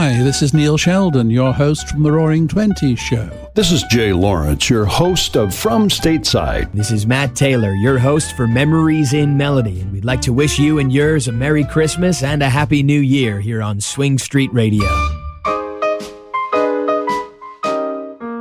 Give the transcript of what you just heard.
Hi, this is Neil Sheldon, your host from the Roaring Twenties Show. This is Jay Lawrence, your host of From Stateside. This is Matt Taylor, your host for Memories in Melody, and we'd like to wish you and yours a Merry Christmas and a Happy New Year here on Swing Street Radio.